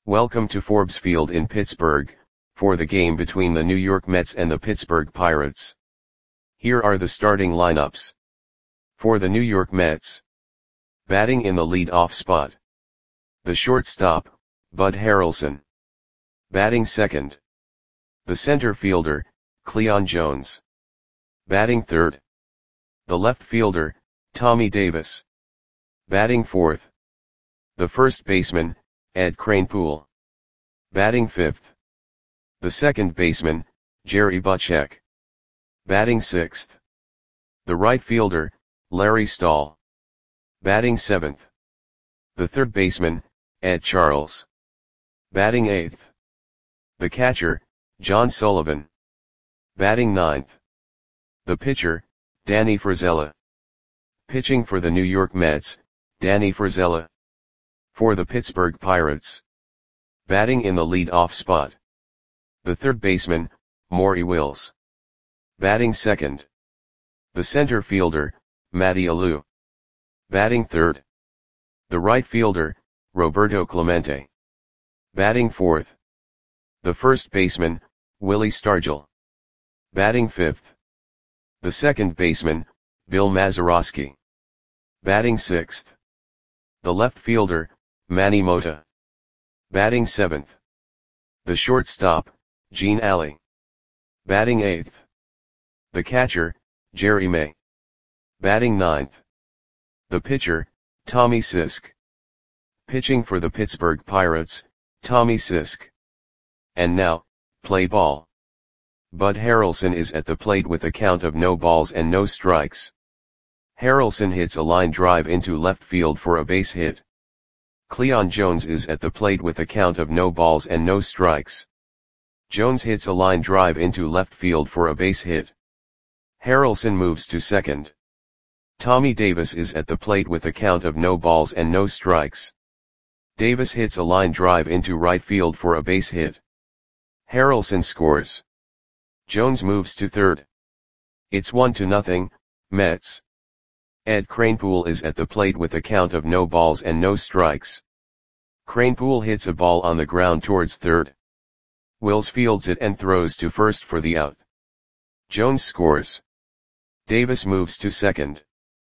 Welcome to Forbes Field in Pittsburgh, for the game between the New York Mets and the Pittsburgh Pirates. Here are the starting lineups. For the New York Mets. Batting in the lead-off spot. The shortstop, Bud Harrelson. Batting second. The center fielder, Cleon Jones. Batting third. The left fielder, Tommy Davis. Batting fourth. The first baseman, Ed Kranepool. Batting fifth. The second baseman, Jerry Butchek. Batting sixth. The right fielder, Larry Stahl. Batting seventh. The third baseman, Ed Charles. Batting eighth. The catcher, John Sullivan. Batting ninth. The pitcher, Danny Frisella. Pitching for the New York Mets, Danny Frisella. For the Pittsburgh Pirates. Batting in the lead-off spot. The third baseman, Maury Wills. Batting second. The center fielder, Matty Alou. Batting third. The right fielder, Roberto Clemente. Batting fourth. The first baseman, Willie Stargell. Batting fifth. The second baseman, Bill Mazeroski. Batting sixth. The left fielder, Manny Mota. Batting seventh. The shortstop, Gene Alley. Batting eighth. The catcher, Jerry May. Batting ninth. The pitcher, Tommy Sisk. Pitching for the Pittsburgh Pirates, Tommy Sisk. And now, play ball. Bud Harrelson is at the plate with a count of no balls and no strikes. Harrelson hits a line drive into left field for a base hit. Cleon Jones is at the plate with a count of no balls and no strikes. Jones hits a line drive into left field for a base hit. Harrelson moves to second. Tommy Davis is at the plate with a count of no balls and no strikes. Davis hits a line drive into right field for a base hit. Harrelson scores. Jones moves to third. It's 1-0, Mets. Ed Kranepool is at the plate with a count of no balls and no strikes. Kranepool hits a ball on the ground towards third. Wills fields it and throws to first for the out. Jones scores. Davis moves to second.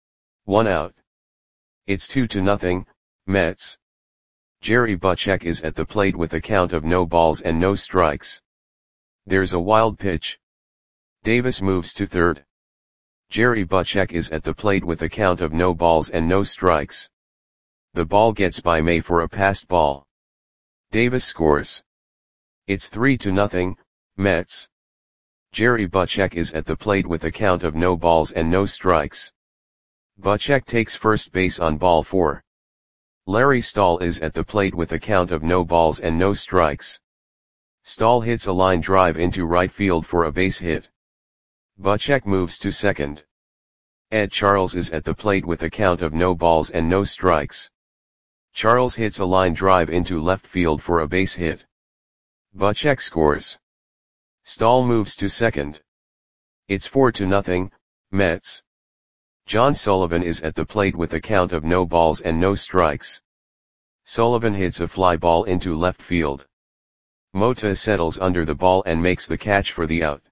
1 out. It's 2-0, Mets. Jerry Butchek is at the plate with a count of no balls and no strikes. There's a wild pitch. Davis moves to third. Jerry Butchek is at the plate with a count of no balls and no strikes. The ball gets by May for a passed ball. Davis scores. It's 3-0, Mets. Jerry Butchek is at the plate with a count of no balls and no strikes. Butchek takes first base on ball 4. Larry Stahl is at the plate with a count of no balls and no strikes. Stahl hits a line drive into right field for a base hit. Butchek moves to second. Ed Charles is at the plate with a count of no balls and no strikes. Charles hits a line drive into left field for a base hit. Butchek scores. Stahl moves to second. It's 4-0, Mets. John Sullivan is at the plate with a count of no balls and no strikes. Sullivan hits a fly ball into left field. Mota settles under the ball and makes the catch for the out.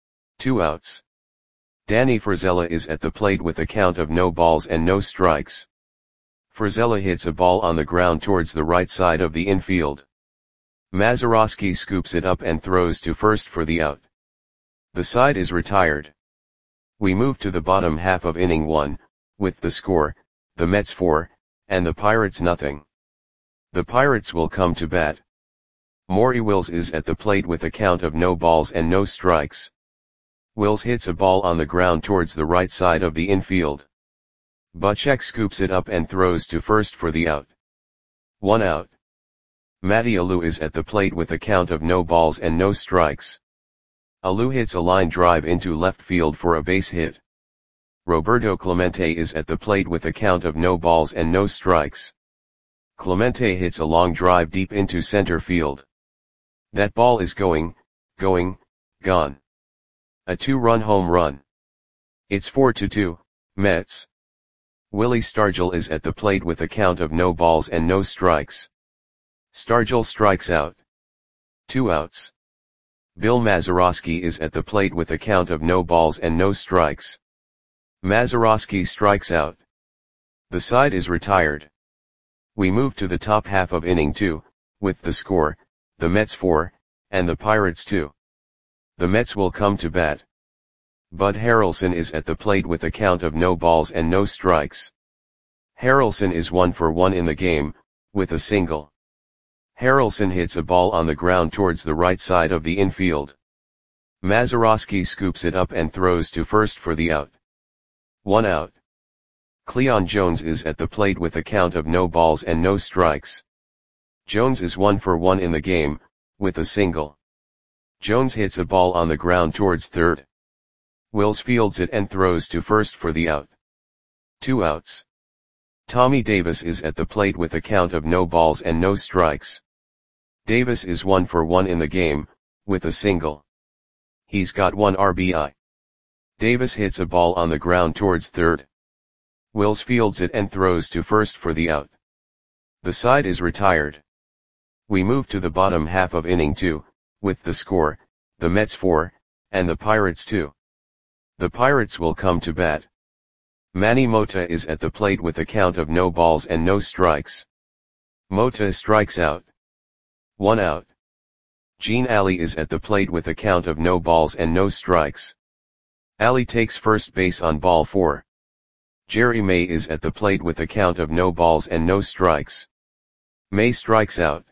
2 outs. Danny Frisella is at the plate with a count of no balls and no strikes. Frisella hits a ball on the ground towards the right side of the infield. Mazeroski scoops it up and throws to first for the out. The side is retired. We move to the bottom half of inning 1, with the score, the Mets 4, and the Pirates 0. The Pirates will come to bat. Maury Wills is at the plate with a count of no balls and no strikes. Wills hits a ball on the ground towards the right side of the infield. Butchek scoops it up and throws to first for the out. 1 out. Matty Alou is at the plate with a count of no balls and no strikes. Alou hits a line drive into left field for a base hit. Roberto Clemente is at the plate with a count of no balls and no strikes. Clemente hits a long drive deep into center field. That ball is gone. A 2-run home run. It's 4-2, Mets. Willie Stargell is at the plate with a count of no balls and no strikes. Stargell strikes out. 2 outs. Bill Mazeroski is at the plate with a count of no balls and no strikes. Mazeroski strikes out. The side is retired. We move to the top half of inning 2, with the score, the Mets 4, and the Pirates 2. The Mets will come to bat. Bud Harrelson is at the plate with a count of no balls and no strikes. Harrelson is 1 for 1 in the game, with a single. Harrelson hits a ball on the ground towards the right side of the infield. Mazeroski scoops it up and throws to first for the out. 1 out. Cleon Jones is at the plate with a count of no balls and no strikes. Jones is 1 for 1 in the game, with a single. Jones hits a ball on the ground towards third. Wills fields it and throws to first for the out. 2 outs. Tommy Davis is at the plate with a count of no balls and no strikes. Davis is 1 for 1 in the game, with a single. He's got 1 RBI. Davis hits a ball on the ground towards third. Wills fields it and throws to first for the out. The side is retired. We move to the bottom half of inning 2, with the score, the Mets 4, and the Pirates 2. The Pirates will come to bat. Manny Mota is at the plate with a count of no balls and no strikes. Mota strikes out. 1 out. Gene Alley is at the plate with a count of no balls and no strikes. Alley takes first base on ball 4. Jerry May is at the plate with a count of no balls and no strikes. May strikes out.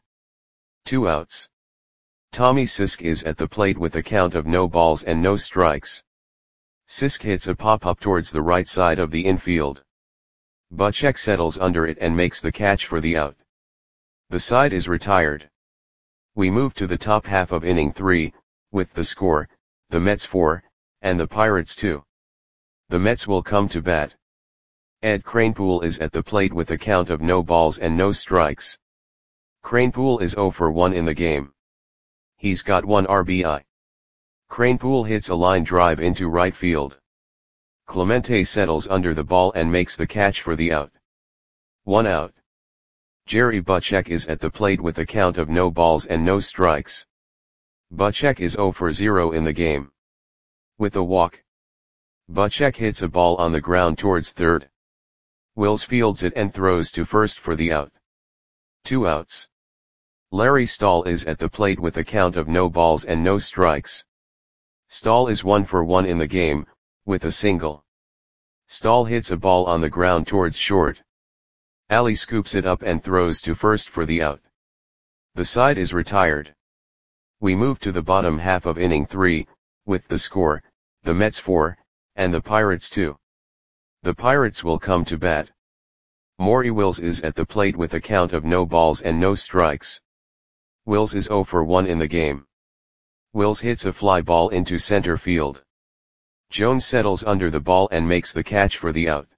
2 outs. Tommy Sisk is at the plate with a count of no balls and no strikes. Sisk hits a pop-up towards the right side of the infield. Butchek settles under it and makes the catch for the out. The side is retired. We move to the top half of inning 3, with the score, the Mets 4, and the Pirates 2. The Mets will come to bat. Ed Kranepool is at the plate with a count of no balls and no strikes. Kranepool is 0 for 1 in the game. He's got 1 RBI. Kranepool hits a line drive into right field. Clemente settles under the ball and makes the catch for the out. 1 out. Jerry Butchek is at the plate with a count of no balls and no strikes. Butchek is 0 for 0 in the game. With a walk. Butchek hits a ball on the ground towards third. Wills fields it and throws to first for the out. 2 outs. Larry Stahl is at the plate with a count of no balls and no strikes. Stahl is 1 for 1 in the game, with a single. Stahl hits a ball on the ground towards short. Alley scoops it up and throws to first for the out. The side is retired. We move to the bottom half of inning 3, with the score, the Mets 4, and the Pirates 2. The Pirates will come to bat. Maury Wills is at the plate with a count of no balls and no strikes. Wills is 0 for 1 in the game. Wills hits a fly ball into center field. Jones settles under the ball and makes the catch for the out.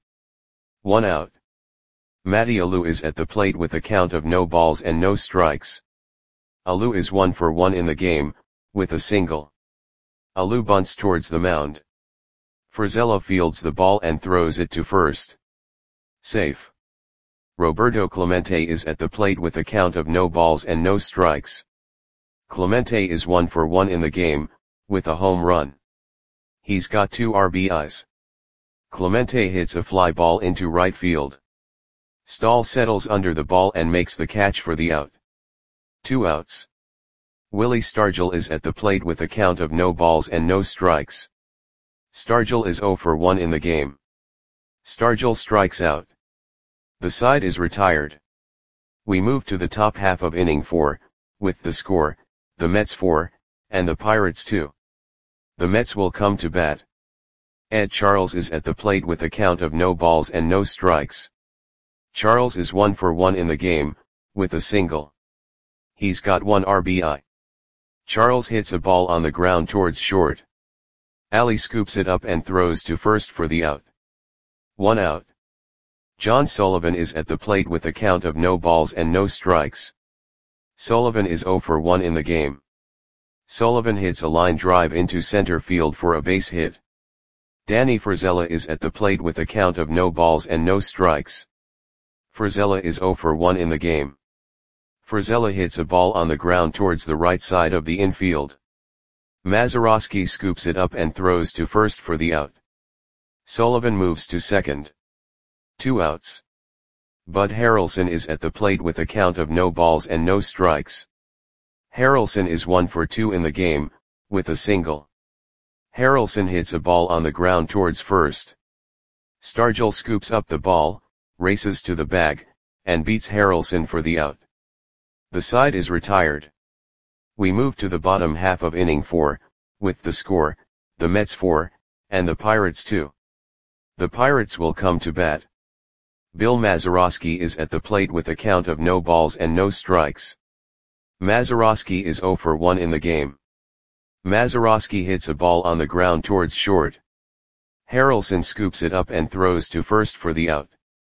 1 out. Matty Alou is at the plate with a count of no balls and no strikes. Alou is 1 for 1 in the game, with a single. Alou bunts towards the mound. Frizella fields the ball and throws it to first. Safe. Roberto Clemente is at the plate with a count of no balls and no strikes. Clemente is 1 for 1 in the game, with a home run. He's got 2 RBIs. Clemente hits a fly ball into right field. Stahl settles under the ball and makes the catch for the out. 2 outs. Willie Stargell is at the plate with a count of no balls and no strikes. Stargell is 0 for 1 in the game. Stargell strikes out. The side is retired. We move to the top half of inning 4, with the score, the Mets 4, and the Pirates 2. The Mets will come to bat. Ed Charles is at the plate with a count of no balls and no strikes. Charles is 1 for 1 in the game, with a single. He's got 1 RBI. Charles hits a ball on the ground towards short. Alley scoops it up and throws to first for the out. 1 out. John Sullivan is at the plate with a count of no balls and no strikes. Sullivan is 0 for 1 in the game. Sullivan hits a line drive into center field for a base hit. Danny Frizella is at the plate with a count of no balls and no strikes. Frizella is 0 for 1 in the game. Frizella hits a ball on the ground towards the right side of the infield. Mazeroski scoops it up and throws to first for the out. Sullivan moves to second. 2 outs. Bud Harrelson is at the plate with a count of no balls and no strikes. Harrelson is 1 for 2 in the game, with a single. Harrelson hits a ball on the ground towards first. Stargell scoops up the ball, races to the bag, and beats Harrelson for the out. The side is retired. We move to the bottom half of inning 4, with the score, the Mets 4, and the Pirates 2. The Pirates will come to bat. Bill Mazeroski is at the plate with a count of no balls and no strikes. Mazeroski is 0 for 1 in the game. Mazeroski hits a ball on the ground towards short. Harrelson scoops it up and throws to first for the out.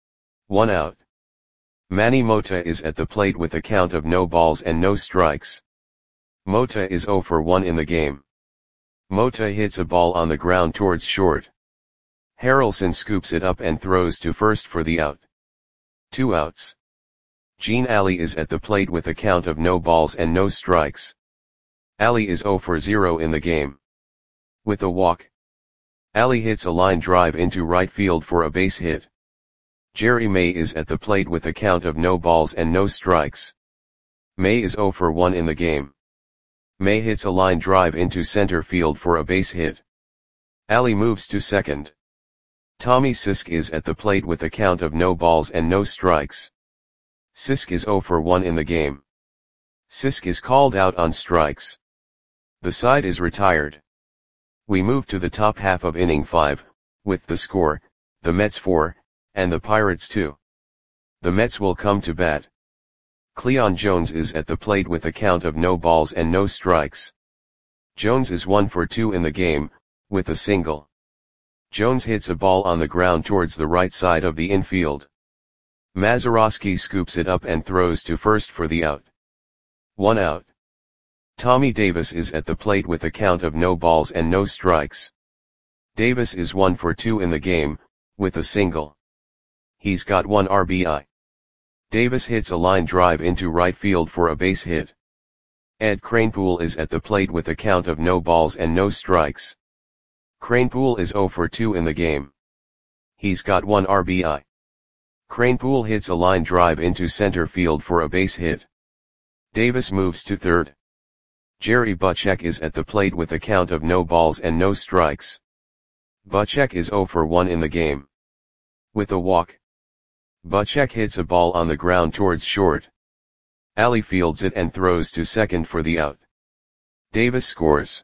1 out. Manny Mota is at the plate with a count of no balls and no strikes. Mota is 0 for 1 in the game. Mota hits a ball on the ground towards short. Harrelson scoops it up and throws to first for the out. 2 outs. Gene Alley is at the plate with a count of no balls and no strikes. Alley is 0 for 0 in the game. With a walk. Alley hits a line drive into right field for a base hit. Jerry May is at the plate with a count of no balls and no strikes. May is 0 for 1 in the game. May hits a line drive into center field for a base hit. Alley moves to second. Tommy Sisk is at the plate with a count of no balls and no strikes. Sisk is 0 for 1 in the game. Sisk is called out on strikes. The side is retired. We move to the top half of inning 5, with the score, the Mets 4, and the Pirates 2. The Mets will come to bat. Cleon Jones is at the plate with a count of no balls and no strikes. Jones is 1 for 2 in the game, with a single. Jones hits a ball on the ground towards the right side of the infield. Mazeroski scoops it up and throws to first for the out. 1 out. Tommy Davis is at the plate with a count of no balls and no strikes. Davis is 1 for 2 in the game, with a single. He's got 1 RBI. Davis hits a line drive into right field for a base hit. Ed Kranepool is at the plate with a count of no balls and no strikes. Kranepool is 0 for 2 in the game. He's got 1 RBI. Kranepool hits a line drive into center field for a base hit. Davis moves to third. Jerry Butchek is at the plate with a count of no balls and no strikes. Butchek is 0 for 1 in the game. With a walk. Butchek hits a ball on the ground towards short. Alley fields it and throws to second for the out. Davis scores.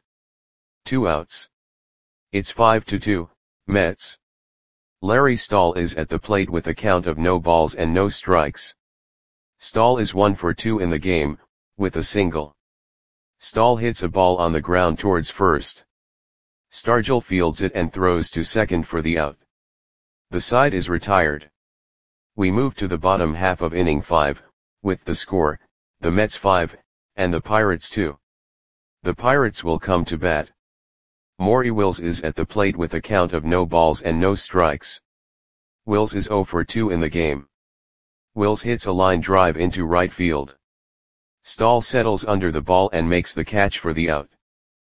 2 outs. It's 5-2, Mets. Larry Stahl is at the plate with a count of no balls and no strikes. Stahl is 1 for 2 in the game, with a single. Stahl hits a ball on the ground towards first. Stargell fields it and throws to second for the out. The side is retired. We move to the bottom half of inning 5, with the score, the Mets 5, and the Pirates 2. The Pirates will come to bat. Maury Wills is at the plate with a count of no balls and no strikes. Wills is 0 for 2 in the game. Wills hits a line drive into right field. Stahl settles under the ball and makes the catch for the out.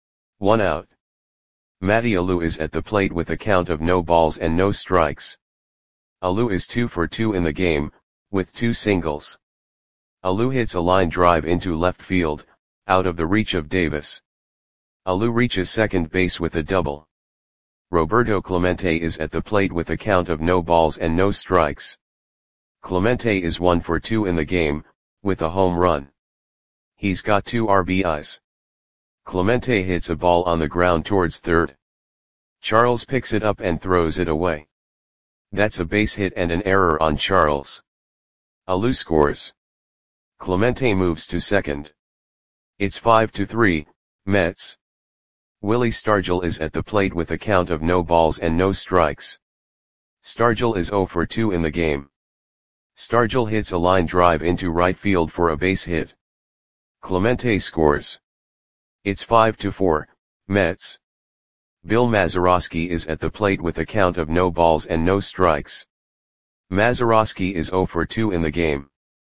1 out. Matty Alou is at the plate with a count of no balls and no strikes. Alou is 2 for 2 in the game, with 2 singles. Alou hits a line drive into left field, out of the reach of Davis. Alou reaches second base with a double. Roberto Clemente is at the plate with a count of no balls and no strikes. Clemente is 1 for 2 in the game, with a home run. He's got 2 RBIs. Clemente hits a ball on the ground towards third. Charles picks it up and throws it away. That's a base hit and an error on Charles. Alou scores. Clemente moves to second. It's 5-3, Mets. Willie Stargell is at the plate with a count of no balls and no strikes. Stargell is 0 for 2 in the game. Stargell hits a line drive into right field for a base hit. Clemente scores. It's 5-4, Mets. Bill Mazeroski is at the plate with a count of no balls and no strikes. Mazeroski is 0 for 2 in the game.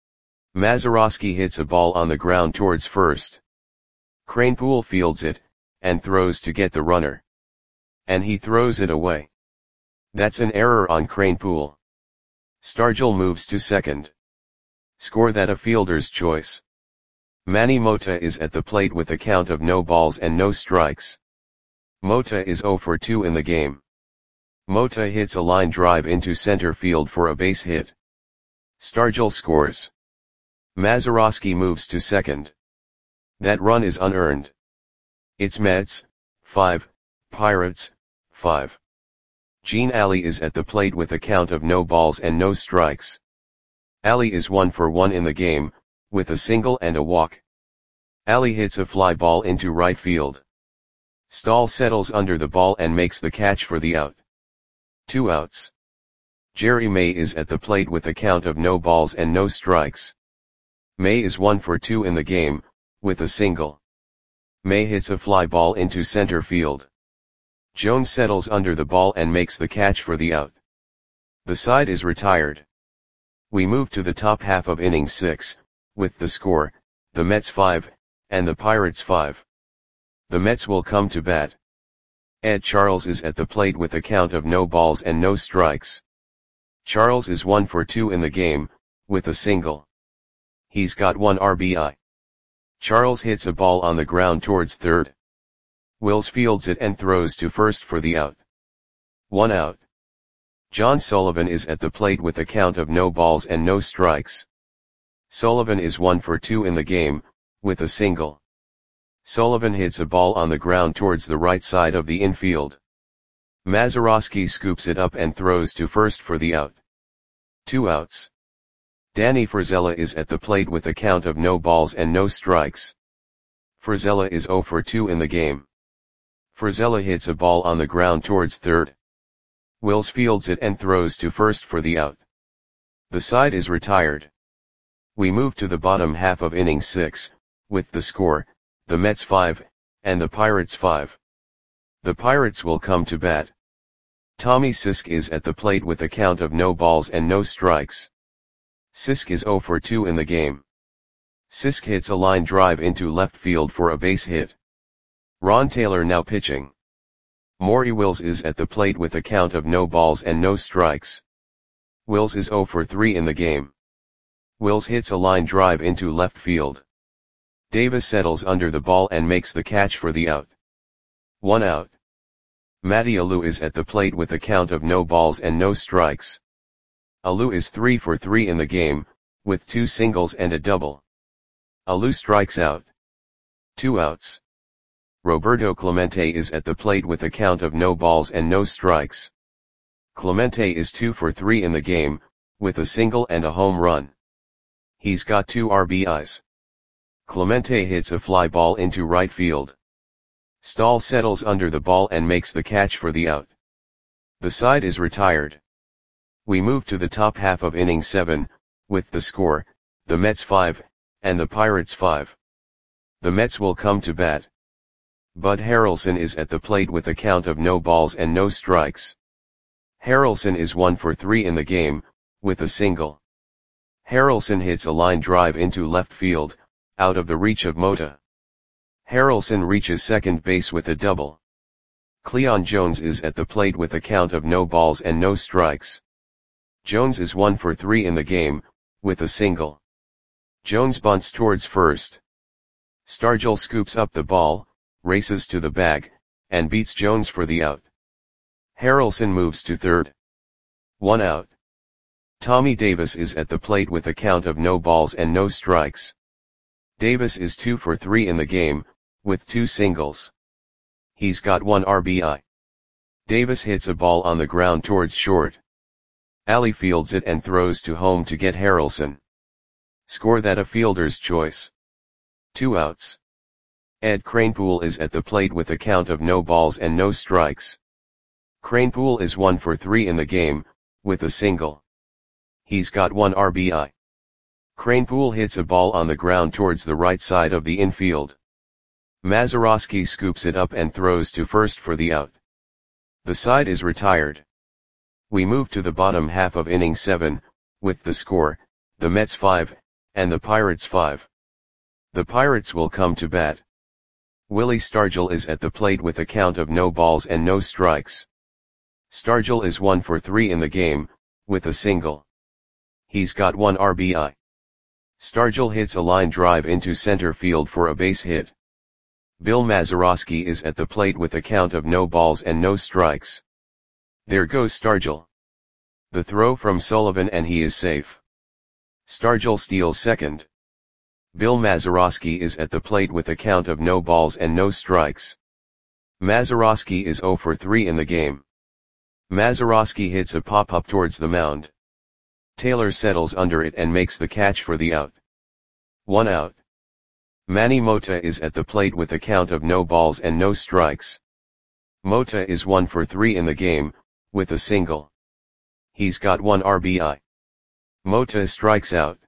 Mazeroski hits a ball on the ground towards first. Kranepool fields it, and throws to get the runner. And he throws it away. That's an error on Kranepool. Stargell moves to second. Score that a fielder's choice. Manny Mota is at the plate with a count of no balls and no strikes. Mota is 0 for 2 in the game. Mota hits a line drive into center field for a base hit. Stargell scores. Mazeroski moves to second. That run is unearned. It's Mets, 5, Pirates, 5. Gene Alley is at the plate with a count of no balls and no strikes. Alley is 1 for 1 in the game, with a single and a walk. Alley hits a fly ball into right field. Stahl settles under the ball and makes the catch for the out. 2 outs. Jerry May is at the plate with a count of no balls and no strikes. May is 1 for 2 in the game, with a single. May hits a fly ball into center field. Jones settles under the ball and makes the catch for the out. The side is retired. We move to the top half of inning 6, with the score, the Mets 5, and the Pirates 5. The Mets will come to bat. Ed Charles is at the plate with a count of no balls and no strikes. Charles is 1 for 2 in the game, with a single. He's got 1 RBI. Charles hits a ball on the ground towards third. Wills fields it and throws to first for the out. 1 out. John Sullivan is at the plate with a count of no balls and no strikes. Sullivan is 1 for 2 in the game, with a single. Sullivan hits a ball on the ground towards the right side of the infield. Mazeroski scoops it up and throws to first for the out. 2 outs. Danny Frizella is at the plate with a count of no balls and no strikes. Frizella is 0 for 2 in the game. Frizella hits a ball on the ground towards third. Wills fields it and throws to first for the out. The side is retired. We move to the bottom half of inning 6, with the score, the Mets 5, and the Pirates 5. The Pirates will come to bat. Tommy Sisk is at the plate with a count of no balls and no strikes. Sisk is 0 for 2 in the game. Sisk hits a line drive into left field for a base hit. Ron Taylor now pitching. Maury Wills is at the plate with a count of no balls and no strikes. Wills is 0 for 3 in the game. Wills hits a line drive into left field. Davis settles under the ball and makes the catch for the out. 1 out. Matty Alou is at the plate with a count of no balls and no strikes. Alou is 3 for 3 in the game, with 2 singles and a double. Alou strikes out. 2 outs. Roberto Clemente is at the plate with a count of no balls and no strikes. Clemente is 2 for 3 in the game, with a single and a home run. He's got 2 RBIs. Clemente hits a fly ball into right field. Stahl settles under the ball and makes the catch for the out. The side is retired. We move to the top half of inning 7, with the score, the Mets 5, and the Pirates 5. The Mets will come to bat. Bud Harrelson is at the plate with a count of no balls and no strikes. Harrelson is 1 for 3 in the game, with a single. Harrelson hits a line drive into left field, out of the reach of Mota. Harrelson reaches second base with a double. Cleon Jones is at the plate with a count of no balls and no strikes. Jones is 1 for 3 in the game, with a single. Jones bunts towards first. Stargell scoops up the ball, races to the bag, and beats Jones for the out. Harrelson moves to third. 1 out. Tommy Davis is at the plate with a count of no balls and no strikes. Davis is 2 for 3 in the game, with 2 singles. He's got 1 RBI. Davis hits a ball on the ground towards short. Alley fields it and throws to home to get Harrelson. Score that a fielder's choice. 2 outs. Ed Kranepool is at the plate with a count of no balls and no strikes. Kranepool is 1 for 3 in the game, with a single. He's got 1 RBI. Kranepool hits a ball on the ground towards the right side of the infield. Mazeroski scoops it up and throws to first for the out. The side is retired. We move to the bottom half of inning 7, with the score, the Mets 5, and the Pirates 5. The Pirates will come to bat. Willie Stargell is at the plate with a count of no balls and no strikes. Stargell is 1 for 3 in the game, with a single. He's got 1 RBI. Stargell hits a line drive into center field for a base hit. Bill Mazeroski is at the plate with a count of no balls and no strikes. There goes Stargell. The throw from Sullivan and he is safe. Stargell steals second. Bill Mazeroski is at the plate with a count of no balls and no strikes. Mazeroski is 0 for 3 in the game. Mazeroski hits a pop-up towards the mound. Taylor settles under it and makes the catch for the out. 1 out. Manny Mota is at the plate with a count of no balls and no strikes. Mota is 1 for 3 in the game, with a single. He's got 1 RBI. Mota strikes out.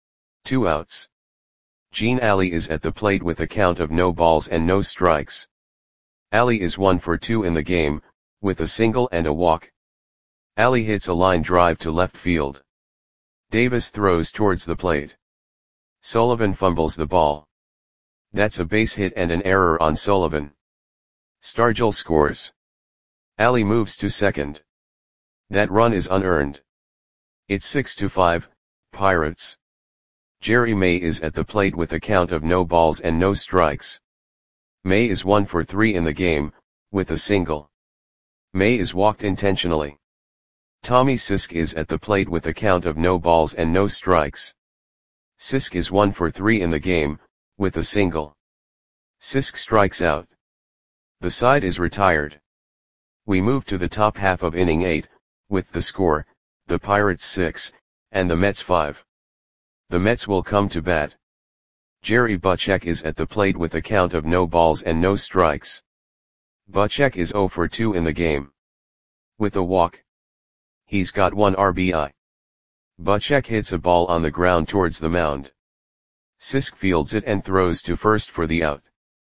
2 outs. Gene Alley is at the plate with a count of no balls and no strikes. Alley is 1 for 2 in the game, with a single and a walk. Alley hits a line drive to left field. Davis throws towards the plate. Sullivan fumbles the ball. That's a base hit and an error on Sullivan. Stargell scores. Alley moves to second. That run is unearned. It's 6-5, Pirates. Jerry May is at the plate with a count of no balls and no strikes. May is 1 for 3 in the game, with a single. May is walked intentionally. Tommy Sisk is at the plate with a count of no balls and no strikes. Sisk is 1 for 3 in the game, with a single. Sisk strikes out. The side is retired. We move to the top half of inning 8, with the score, the Pirates 6, and the Mets 5. The Mets will come to bat. Jerry Butchek is at the plate with a count of no balls and no strikes. Butchek is 0 for 2 in the game. With a walk. He's got 1 RBI. Butchek hits a ball on the ground towards the mound. Sisk fields it and throws to first for the out.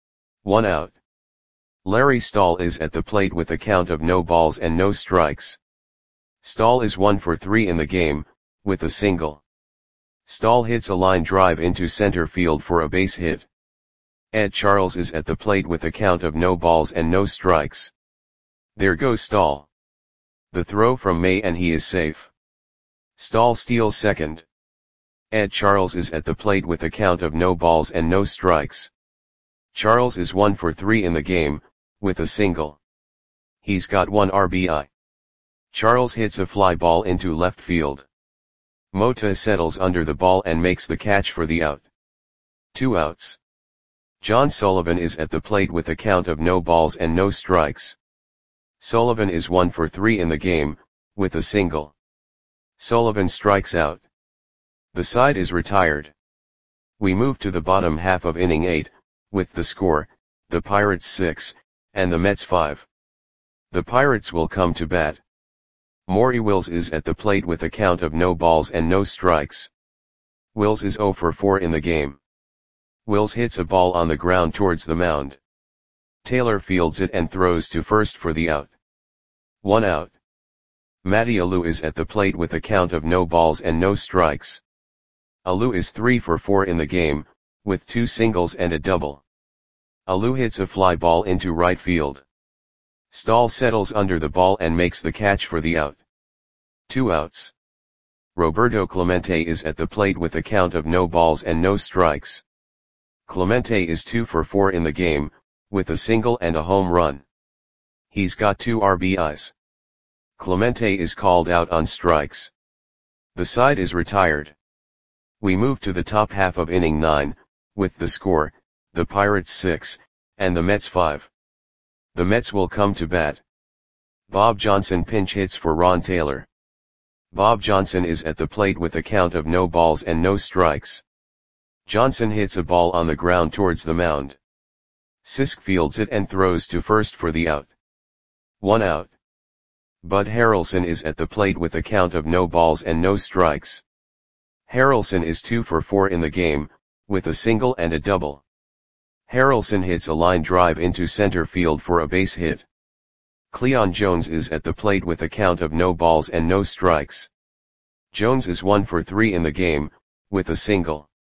1 out. Larry Stahl is at the plate with a count of no balls and no strikes. Stahl is 1 for 3 in the game, with a single. Stahl hits a line drive into center field for a base hit. Ed Charles is at the plate with a count of no balls and no strikes. There goes Stahl. The throw from May and he is safe. Stahl steals second. Ed Charles is at the plate with a count of no balls and no strikes. Charles is 1 for 3 in the game, with a single. He's got 1 RBI. Charles hits a fly ball into left field. Mota settles under the ball and makes the catch for the out. 2 outs. John Sullivan is at the plate with a count of no balls and no strikes. Sullivan is 1 for 3 in the game, with a single. Sullivan strikes out. The side is retired. We move to the bottom half of inning 8, with the score, the Pirates 6, and the Mets 5. The Pirates will come to bat. Maury Wills is at the plate with a count of no balls and no strikes. Wills is 0 for 4 in the game. Wills hits a ball on the ground towards the mound. Taylor fields it and throws to first for the out. 1 out. Matty Alou is at the plate with a count of no balls and no strikes. Alou is 3 for 4 in the game, with 2 singles and a double. Alou hits a fly ball into right field. Stahl settles under the ball and makes the catch for the out. 2 outs. Roberto Clemente is at the plate with a count of no balls and no strikes. Clemente is 2 for 4 in the game, with a single and a home run. He's got 2 RBIs. Clemente is called out on strikes. The side is retired. We move to the top half of inning 9, with the score, the Pirates 6, and the Mets 5. The Mets will come to bat. Bob Johnson pinch hits for Ron Taylor. Bob Johnson is at the plate with a count of no balls and no strikes. Johnson hits a ball on the ground towards the mound. Sisk fields it and throws to first for the out. 1 out. Bud Harrelson is at the plate with a count of no balls and no strikes. Harrelson is 2 for 4 in the game, with a single and a double. Harrelson hits a line drive into center field for a base hit. Cleon Jones is at the plate with a count of no balls and no strikes. Jones is 1 for 3 in the game, with a single.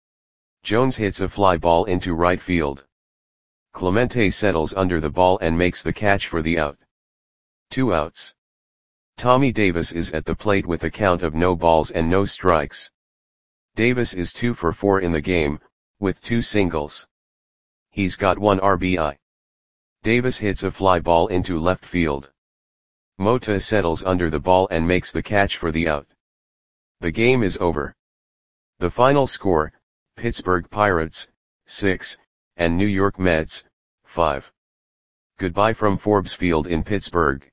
Jones hits a fly ball into right field. Clemente settles under the ball and makes the catch for the out. 2 outs. Tommy Davis is at the plate with a count of no balls and no strikes. Davis is 2 for 4 in the game, with 2 singles. He's got 1 RBI. Davis hits a fly ball into left field. Mota settles under the ball and makes the catch for the out. The game is over. The final score, Pittsburgh Pirates, 6, and New York Mets, 5. Goodbye from Forbes Field in Pittsburgh.